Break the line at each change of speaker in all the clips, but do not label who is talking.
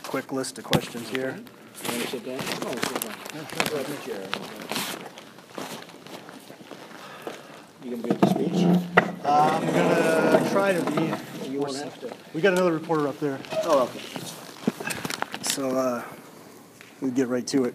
quick list of questions here.
You want to sit down? Oh, sit down. Grab a chair. You going to be at the speech?
I'm going to try to be.
You won't have to.
We got another reporter up there.
Oh, okay.
So we'll get right to it.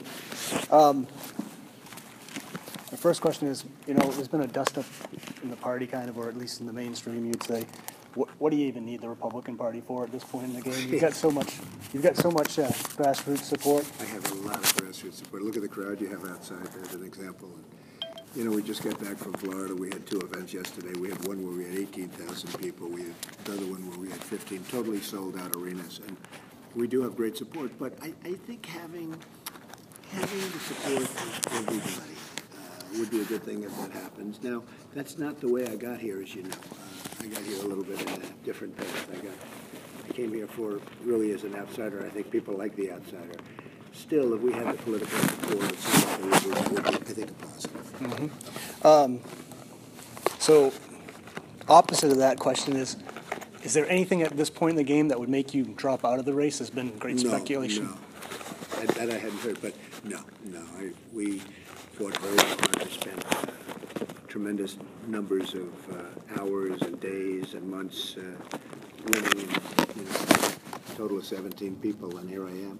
The first question is, there's been a dust-up in the party kind of, or at least in the mainstream, you'd say. What do you even need the Republican Party for at this point in the game? You've got so much grassroots support.
I have a lot of grassroots support. Look at the crowd you have outside as an example. We just got back from Florida. We had two events yesterday. We had one where we had 18,000 people. We had another one where we had 15 totally sold out arenas. And we do have great support. But I think having the support of everybody would be a good thing if that happens. Now, that's not the way I got here, as you know. I got here a little bit in a different path. I came here really as an outsider. I think people like the outsider. Still, if we had the political support, it would be, I think, a positive.
Mm-hmm. So, opposite of that question is there anything at this point in the game that would make you drop out of the race? There's been great speculation.
No, that I hadn't heard, but no. We fought very hard. We spent tremendous numbers of hours and days and months winning, a total of 17 people, and here I am.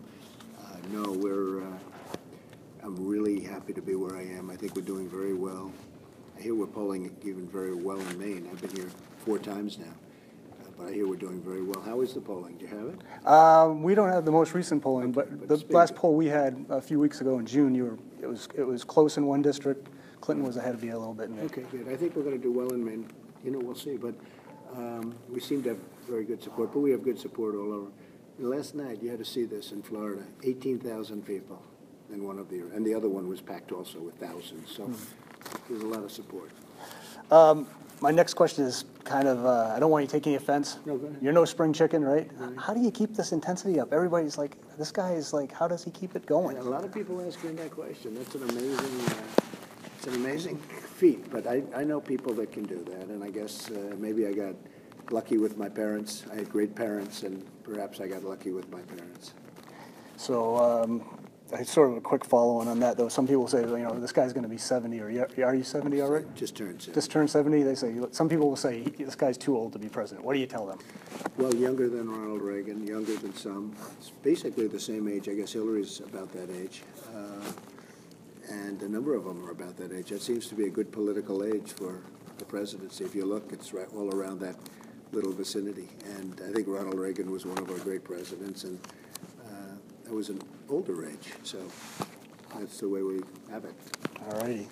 I'm really happy to be where I am. I think we're doing very well. I hear we're polling even very well in Maine. I've been here 4 times now, but I hear we're doing very well. How is the polling? Do you have it?
We don't have the most recent polling, but the last poll we had a few weeks ago in June, it was close in one district. Clinton was ahead of you a little bit.
Okay, good. I think we're going to do well in Maine. We'll see. But we seem to have very good support, but we have good support all over. Last night, you had to see this in Florida, 18,000 people in one of and the other one was packed also with thousands. So there's a lot of support.
My next question is kind of, I don't want you to take any offense.
No, go ahead.
You're no spring chicken, right? How do you keep this intensity up? Everybody's like, this guy is like, how does he keep it going?
A lot of people asking that question. That's an amazing feat, but I know people that can do that, and I guess maybe I got lucky with my parents. I had great parents, and perhaps I got lucky with my parents.
So sort of a quick follow-on on that, though. Some people say, this guy's going to be 70, or are you 70 already?
Just turned 70.
Just turned 70? They say, some people will say, this guy's too old to be president. What do you tell them?
Well, younger than Ronald Reagan, younger than some. It's basically the same age. I guess Hillary's about that age. And a number of them are about that age. That seems to be a good political age for the presidency. If you look, it's right all around that little vicinity. And I think Ronald Reagan was one of our great presidents, and that was an older age. So that's the way we have it.
All righty.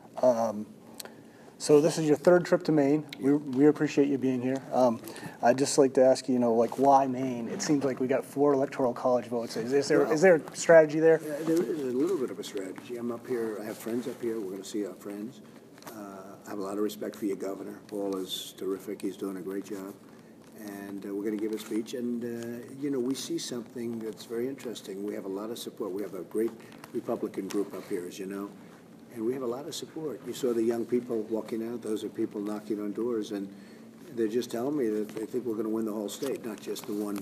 So this is your 3rd trip to Maine. We appreciate you being here. I'd just like to ask you, why Maine? It seems like we got 4 electoral college votes. Is there a strategy there?
There is a little bit of a strategy. I'm up here. I have friends up here. We're going to see our friends. I have a lot of respect for your governor. Paul is terrific. He's doing a great job. And we're going to give a speech. And, we see something that's very interesting. We have a lot of support. We have a great Republican group up here, as you know. And we have a lot of support. You saw the young people walking out. Those are people knocking on doors. And they're just telling me that they think we're going to win the whole state, not just the one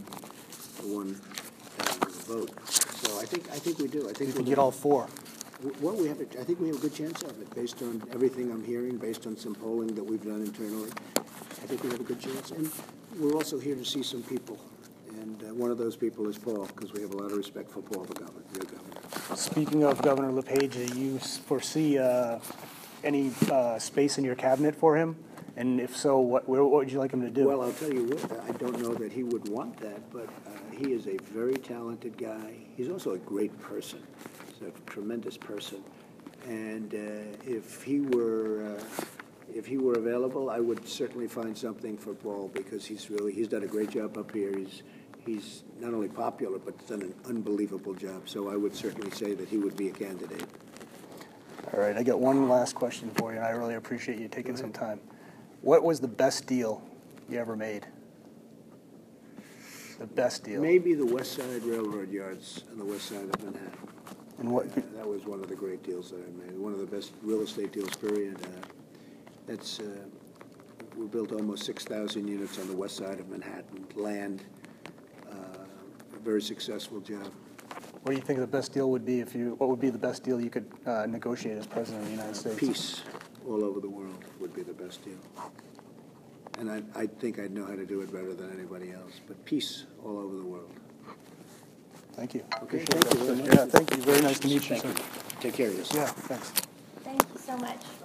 vote. So I think we do. I think
we'll get all 4.
Well, I think we have a good chance of it, based on everything I'm hearing, based on some polling that we've done internally. I think we have a good chance. And we're also here to see some people. And one of those people is Paul, because we have a lot of respect for Paul, your governor.
Speaking of Governor LePage, do you foresee any space in your cabinet for him? And if so, what would you like him to do?
Well, I'll tell you what, I don't know that he would want that, but he is a very talented guy. He's also a great person. He's a tremendous person. And if he were available, I would certainly find something for Paul, because he's done a great job up here. He's not only popular, but done an unbelievable job. So I would certainly say that he would be a candidate.
All right, I got one last question for you, and I really appreciate you taking some time. What was the best deal you ever made? The best deal?
Maybe the West Side Railroad yards on the west side of Manhattan.
And what?
That was one of the great deals that I made. One of the best real estate deals, period. We built almost 6,000 units on the west side of Manhattan. Land, very successful job.
What do you think the best deal would be what would be the best deal you could negotiate as President of the United States?
Peace all over the world would be the best deal. And I think I'd know how to do it better than anybody else, but peace all over the world.
Thank you.
Okay,
Appreciate
thank
that.
you very much.
Yeah, thank you. Very nice to meet you,
Thank
sir.
you. Take care of yourself.
Yeah, thanks.
Thank you so much.